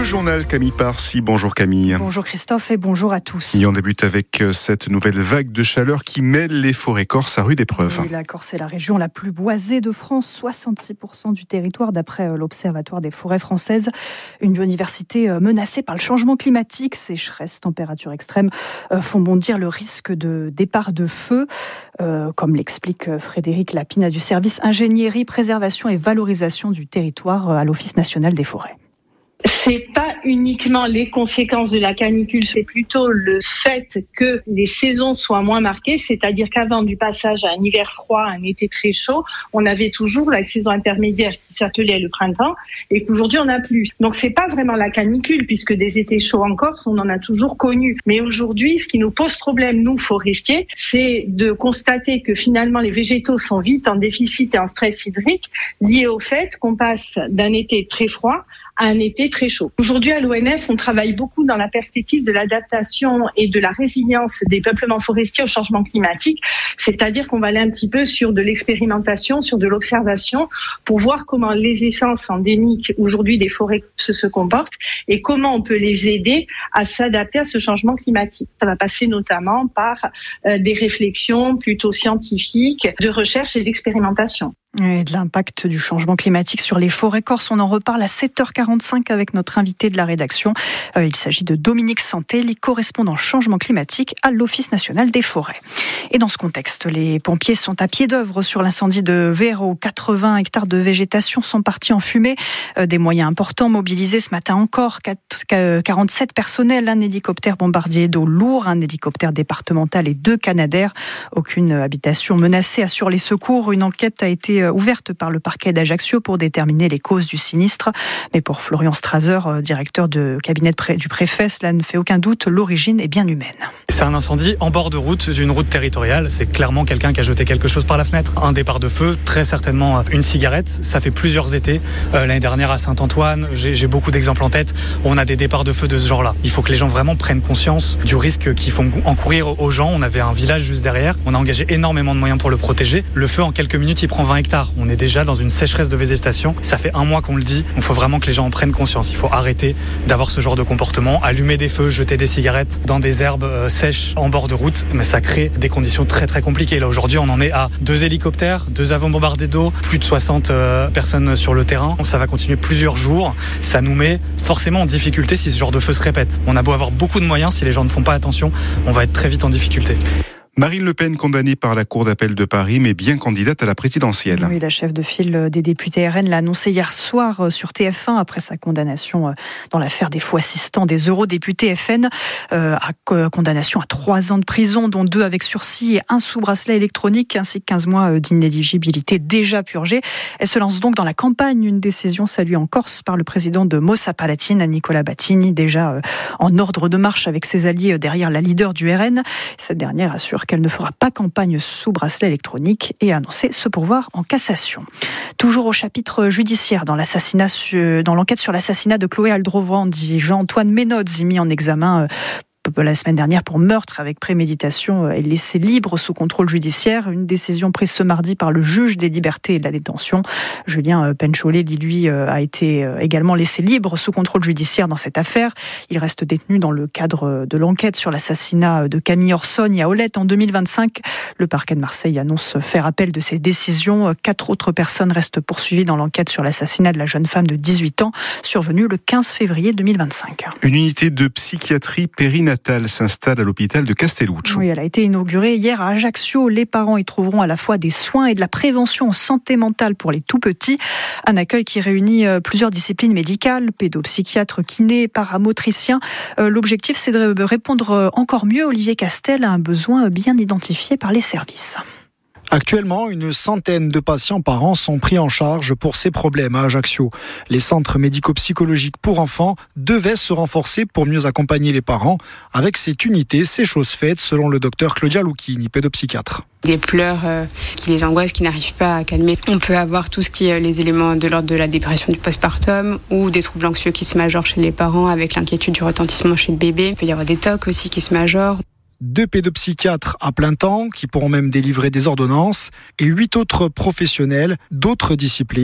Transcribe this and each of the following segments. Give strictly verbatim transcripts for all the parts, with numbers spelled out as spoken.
journal Camille Parsi. Bonjour Camille. Bonjour Christophe et bonjour à tous. Et on débute avec cette nouvelle vague de chaleur qui mêle les forêts corses à rude épreuve. Oui, la Corse est la région la plus boisée de France, soixante-six pour cent du territoire d'après l'Observatoire des forêts françaises. Une biodiversité menacée par le changement climatique, sécheresse, températures extrêmes font bondir le risque de départ de feu, euh, comme l'explique Frédéric Lapina du service ingénierie, préservation et valorisation du territoire à l'Office national des forêts. C'est pas uniquement les conséquences de la canicule, c'est plutôt le fait que les saisons soient moins marquées, c'est-à-dire qu'avant du passage à un hiver froid, un été très chaud, on avait toujours la saison intermédiaire qui s'appelait le printemps et qu'aujourd'hui on n'a plus. Donc c'est pas vraiment la canicule puisque des étés chauds en Corse, on en a toujours connu. Mais aujourd'hui, ce qui nous pose problème, nous forestiers, c'est de constater que finalement les végétaux sont vite en déficit et en stress hydrique lié au fait qu'on passe d'un été très froid à un été très chaud. Aujourd'hui, à l'O N F, on travaille beaucoup dans la perspective de l'adaptation et de la résilience des peuplements forestiers au changement climatique, c'est-à-dire qu'on va aller un petit peu sur de l'expérimentation, sur de l'observation, pour voir comment les essences endémiques aujourd'hui des forêts se, se comportent et comment on peut les aider à s'adapter à ce changement climatique. Ça va passer notamment par euh, des réflexions plutôt scientifiques, de recherche et d'expérimentation. Et de l'impact du changement climatique sur les forêts corses, on en reparle à sept heures quarante-cinq avec notre invité de la rédaction. Euh, il s'agit de Dominique Santelli, correspondant changement climatique à l'Office national des forêts. Et dans ce contexte, les pompiers sont à pied d'œuvre sur l'incendie de Véro. quatre-vingts hectares de végétation sont partis en fumée. Euh, des moyens importants mobilisés ce matin encore. quarante-sept personnels, un hélicoptère bombardier d'eau lourd, un hélicoptère départemental et deux Canadair. Aucune habitation menacée assure les secours. Une enquête a été ouverte par le parquet d'Ajaccio pour déterminer les causes du sinistre. Mais pour Florian Straser, directeur de cabinet du préfet, cela ne fait aucun doute, l'origine est bien humaine. C'est un incendie en bord de route, d'une route territoriale. C'est clairement quelqu'un qui a jeté quelque chose par la fenêtre. Un départ de feu, très certainement une cigarette. Ça fait plusieurs étés. Euh, l'année dernière à Saint-Antoine, j'ai, j'ai beaucoup d'exemples en tête. On a des départs de feu de ce genre-là. Il faut que les gens vraiment prennent conscience du risque qu'ils font encourir aux gens. On avait un village juste derrière. On a engagé énormément de moyens pour le protéger. Le feu, en quelques minutes, il prend vingt hectares. On est déjà dans une sécheresse de végétation. Ça fait un mois qu'on le dit. Il faut vraiment que les gens en prennent conscience. Il faut arrêter d'avoir ce genre de comportement. Allumer des feux, jeter des cigarettes dans des herbes euh, sèches en bord de route. Mais ça crée des conditions très très compliquées. Là aujourd'hui, on en est à deux hélicoptères, deux avions bombardés d'eau, plus de soixante euh, personnes sur le terrain. Ça va continuer plusieurs jours. Ça nous met forcément en difficulté si ce genre de feu se répète. On a beau avoir beaucoup de moyens, si les gens ne font pas attention, on va être très vite en difficulté. Marine Le Pen, condamnée par la Cour d'appel de Paris, mais bien candidate à la présidentielle. Oui, la chef de file des députés R N l'a annoncé hier soir sur T F un après sa condamnation dans l'affaire des faux assistants des eurodéputés F N. Euh, à condamnation à trois ans de prison, dont deux avec sursis et un sous bracelet électronique, ainsi que quinze mois d'inéligibilité déjà purgés. Elle se lance donc dans la campagne, une décision saluée en Corse par le président de Mossa Palatine, Nicolas Battini, déjà en ordre de marche avec ses alliés derrière la leader du R N. Cette dernière assure qu'elle ne fera pas campagne sous bracelet électronique et a annoncé se pourvoir en cassation. Toujours au chapitre judiciaire, dans l'assassinat, dans l'enquête sur l'assassinat de Chloé Aldrovand, dit Jean-Antoine Ménodz, mis en examen la semaine dernière pour meurtre avec préméditation et laissé libre sous contrôle judiciaire. Une décision prise ce mardi par le juge des libertés et de la détention. Julien Pencholet, lui, a été également laissé libre sous contrôle judiciaire dans cette affaire. Il reste détenu dans le cadre de l'enquête sur l'assassinat de Camille Orsogne à Olette en deux mille vingt-cinq. Le parquet de Marseille annonce faire appel de ces décisions. Quatre autres personnes restent poursuivies dans l'enquête sur l'assassinat de la jeune femme de dix-huit ans, survenu le quinze février deux mille vingt-cinq. Une unité de psychiatrie périnatale s'installe à l'hôpital de Castelluccio. Oui, elle a été inaugurée hier à Ajaccio. Les parents y trouveront à la fois des soins et de la prévention en santé mentale pour les tout-petits. Un accueil qui réunit plusieurs disciplines médicales, pédopsychiatres, kinés, paramotriciens. L'objectif, c'est de répondre encore mieux, Olivier Castel, à un besoin bien identifié par les services. Actuellement, une centaine de patients par an sont pris en charge pour ces problèmes à Ajaccio. Les centres médico-psychologiques pour enfants devaient se renforcer pour mieux accompagner les parents. Avec cette unité, c'est chose faite, selon le docteur Claudia Lucchini, pédopsychiatre. Des pleurs euh, qui les angoissent, qui n'arrivent pas à calmer. On peut avoir tout ce qui est les éléments de l'ordre de la dépression du postpartum ou des troubles anxieux qui se majorent chez les parents avec l'inquiétude du retentissement chez le bébé. Il peut y avoir des tocs aussi qui se majorent. Deux pédopsychiatres à plein temps qui pourront même délivrer des ordonnances et huit autres professionnels d'autres disciplines.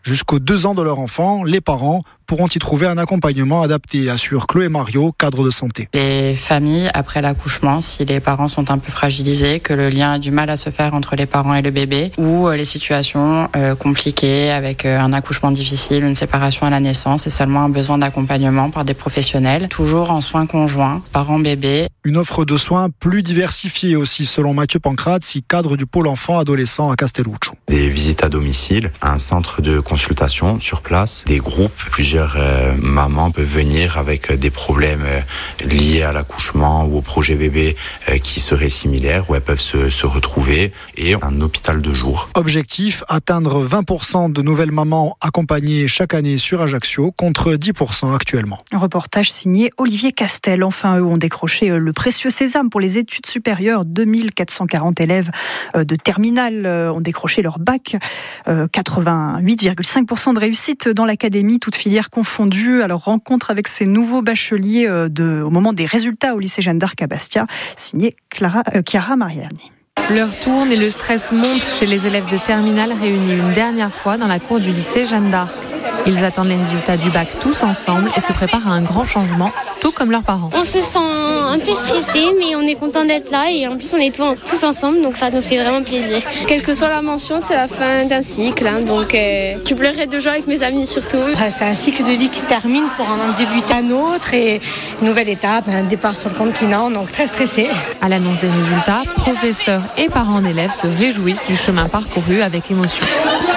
Jusqu'aux deux ans de leur enfant, les parents pourront y trouver un accompagnement adapté, assure Chloé Mario, cadre de santé. Les familles, après l'accouchement, si les parents sont un peu fragilisés, que le lien a du mal à se faire entre les parents et le bébé, ou les situations euh, compliquées avec euh, un accouchement difficile, une séparation à la naissance et seulement un besoin d'accompagnement par des professionnels, toujours en soins conjoints, parents-bébés. Une offre de soins plus diversifiée aussi, selon Mathieu Pancrate, cadre du pôle enfant-adolescent à Castelluccio. Des visites à domicile, un centre de consultation sur place, des groupes, plusieurs euh, mamans peuvent venir avec des problèmes euh, liés à l'accouchement ou au projet bébé euh, qui seraient similaires, où elles peuvent se, se retrouver, et un hôpital de jour. Objectif, atteindre vingt pour cent de nouvelles mamans accompagnées chaque année sur Ajaccio, contre dix pour cent actuellement. Un reportage signé Olivier Castel. Enfin, eux ont décroché le précieux sésame pour les études supérieures. deux mille quatre cent quarante élèves de terminale ont décroché leur bac. quatre-vingt-huit virgule cinq pour cent de réussite dans l'académie, toutes filières confondues. Alors, rencontre avec ces nouveaux bacheliers de, au moment des résultats au lycée Jeanne d'Arc à Bastia, signé Clara, euh, Chiara Mariani. L'heure tourne et le stress monte chez les élèves de terminale réunis une dernière fois dans la cour du lycée Jeanne d'Arc. Ils attendent les résultats du bac tous ensemble et se préparent à un grand changement, tout comme leurs parents. On se sent un peu stressé, mais on est content d'être là et en plus on est tous ensemble, donc ça nous fait vraiment plaisir. Quelle que soit la mention, c'est la fin d'un cycle, hein, donc euh, je pleurerai de joie avec mes amis surtout. C'est un cycle de vie qui se termine pour en débuter un autre et une nouvelle étape, un départ sur le continent, donc très stressé. À l'annonce des résultats, professeurs et parents d'élèves se réjouissent du chemin parcouru avec émotion.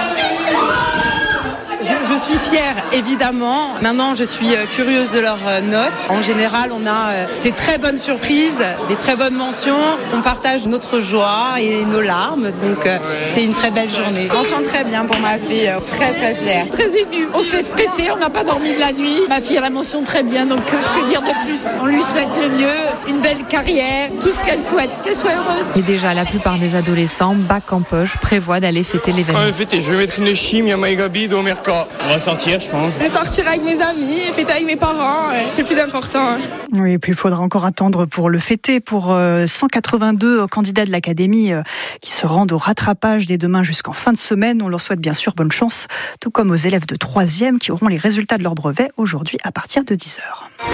Je suis fière, évidemment. Maintenant, je suis curieuse de leurs notes. En général, on a des très bonnes surprises, des très bonnes mentions. On partage notre joie et nos larmes, donc c'est une très belle journée. Mention très bien pour ma fille, très très fière. Très émue, on s'est stressé, on n'a pas dormi de la nuit. Ma fille a la mention très bien, donc que, que dire de plus? On lui souhaite le mieux, une belle carrière, tout ce qu'elle souhaite, qu'elle soit heureuse. Et déjà, la plupart des adolescents, bac en poche, prévoient d'aller fêter l'événement. Ouais, fêter, je vais mettre une chimie à Maïgabi au Merca. On va sortir, je pense. Je vais sortir avec mes amis et fêter avec mes parents, c'est le plus important. Oui, et puis il faudra encore attendre pour le fêter pour cent quatre-vingt-deux candidats de l'académie qui se rendent au rattrapage dès demain jusqu'en fin de semaine. On leur souhaite bien sûr bonne chance, tout comme aux élèves de troisième qui auront les résultats de leur brevet aujourd'hui à partir de dix heures.